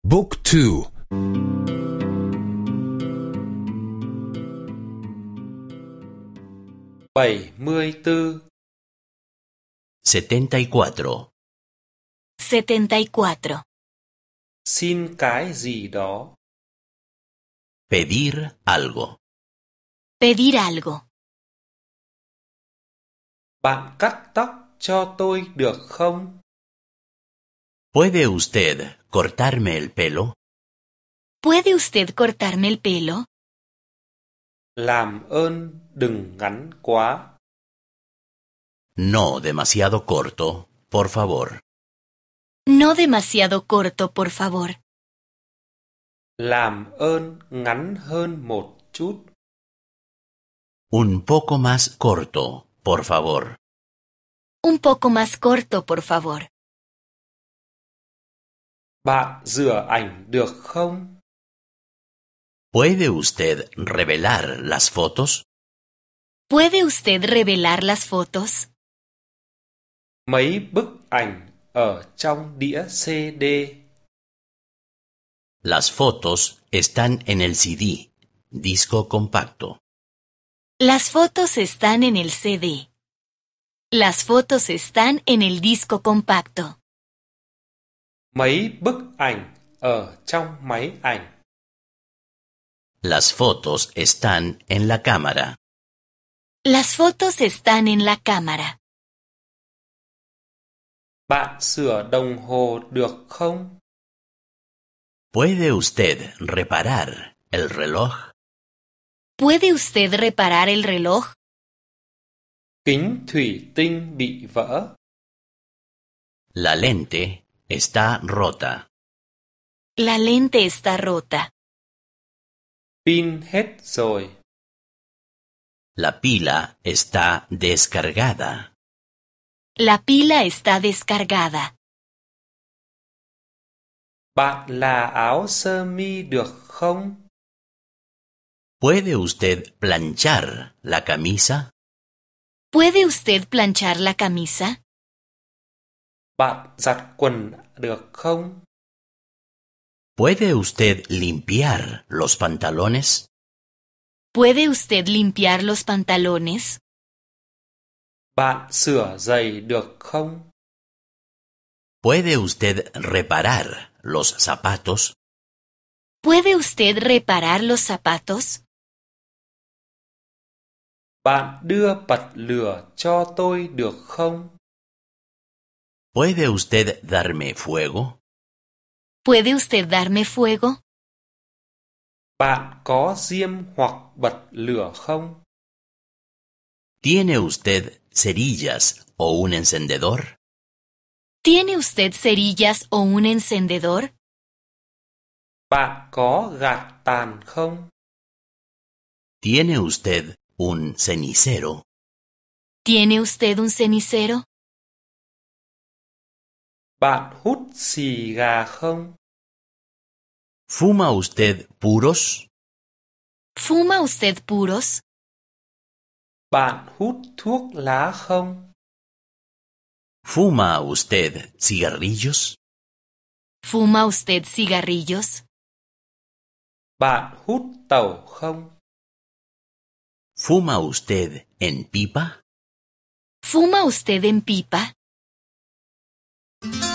Book 2. 74. 74. 74. Xin cái gì đó. Pedir algo. Pedir algo. Bạn cắt tóc cho tôi được không? ¿Puede usted cortarme el pelo? ¿Puede usted cortarme el pelo? Làm ơn đừng ngắn quá. No demasiado corto, por favor. No demasiado corto, por favor. Làm ơn ngắn hơn một chút. Un poco más corto, por favor. Un poco más corto, por favor. Bạn rửa ảnh được không? ¿Puede usted revelar las fotos? ¿Puede usted revelar las fotos? Mấy bức ảnh ở trong đĩa CD. Las fotos están en el CD, disco compacto. Las fotos están en el CD. Las fotos están en el disco compacto. Mấy bức ảnh ở trong máy ảnh. Las fotos están en la cámara. Las fotos están en la cámara. Bạn sửa đồng hồ được không? ¿Puede usted reparar el reloj? ¿Puede usted reparar el reloj? Kính thủy tinh bị vỡ. La lente está rota. La lente está rota. Pin hết rồi. La pila está descargada. La pila está descargada. Bạn là áo sơ mi được không? ¿Puede usted planchar la camisa? ¿Puede usted planchar la camisa? Bạn giặt quần được không? ¿Puede usted limpiar los pantalones? ¿Puede usted limpiar los pantalones? Bạn sửa giày được không? ¿Puede usted reparar los zapatos? ¿Puede usted reparar los zapatos? Bạn đưa bật lửa cho tôi được không? ¿Puede usted darme fuego? ¿Puede usted darme fuego? Bạn có diêm hoặc bật lửa không? ¿Tiene usted cerillas o un encendedor? ¿Tiene usted cerillas o un encendedor? Bạn có gạt tàn không? ¿Tiene usted un cenicero? ¿Tiene usted un cenicero? Bạn hút xì gà không? ¿Fuma usted puros? ¿Fuma usted puros? Bạn hút thuốc lá không? ¿Fuma usted cigarrillos? ¿Fuma usted cigarrillos? Bạn hút tẩu không? ¿Fuma usted en pipa? ¿Fuma usted en pipa?